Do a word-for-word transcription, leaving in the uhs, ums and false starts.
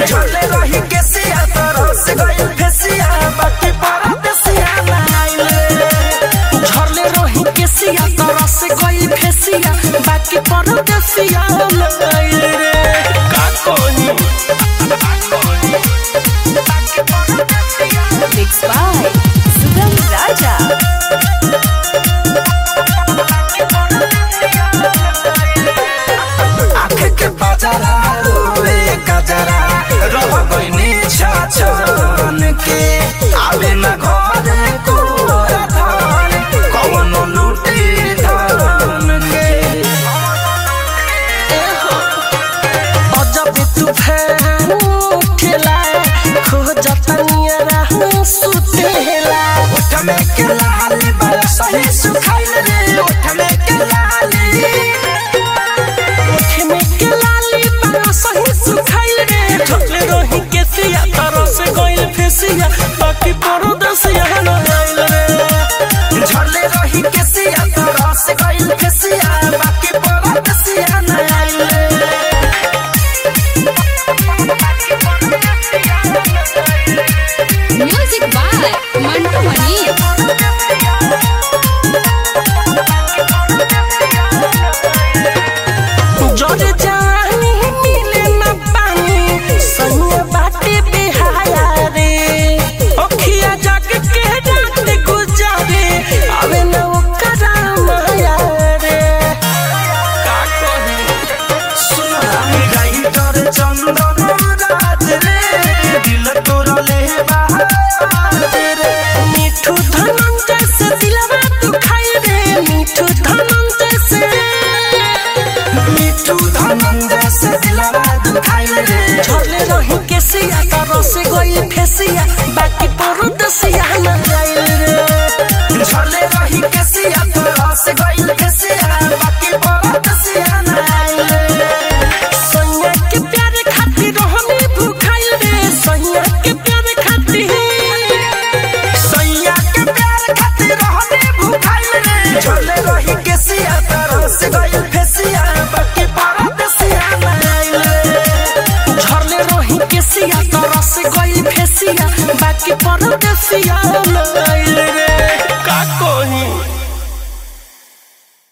झले रही केसिया तरह से गइल फेसिया बाकी परदेसिया ना आइले झले रही केसिया तरह से गइल फेसिया बाकी परदेसिया ना आइले का कोई Mixed by Sugam Raja. आँख के बाजारा रे गजरा रह गइनी छाछन के आवे न घरे को धन कौनो लूटी धन के अजब तू फैन खेला खोजत नियरा सुतेला उठ में के लाली बड़ा सही सुखाइल रे उठ में के लाली उठ में के लाली बड़ा सही सुखाइल रे झले रही केसिया तरह से गइल फेसिया बाकी परदेसिया ना आइल रे झले रही केसिया तरह से गइल फेसिया बाकी परदेसिया ना आइल रे Music by Mantu Mani. जोरे जानी मिले न पानी सनिया बाटे बेहाया रे ओखिया जग के रात गुजारे आवे न ओकरा माया रे का कहे सुना गाई तोर चंदन राज रे दिल तोरा ले बात रे मिठू धनंजय से दिलवा तू खाई रे मिठू धनंजय से मिठू धनंजय से दिलवा दुखाइल रे झले रही केसिया तरह से गइल फेसिया बाकी परदेसिया ना आइल रे झले रही केसिया तरह से गइल फेसिया बाकी परदेसिया ना आइल रे सैया के प्यार खातिर रहनी भूखाइल रे सैया के प्यार खातिर सैया के प्यार खातिर रहनी भूखाइल रे झले रही केसिया तरह से गइल फेसिया बाकी परदेसिया ना आइल रे झले रही केसिया तरह से गइल फेसिया बाकी परदेसिया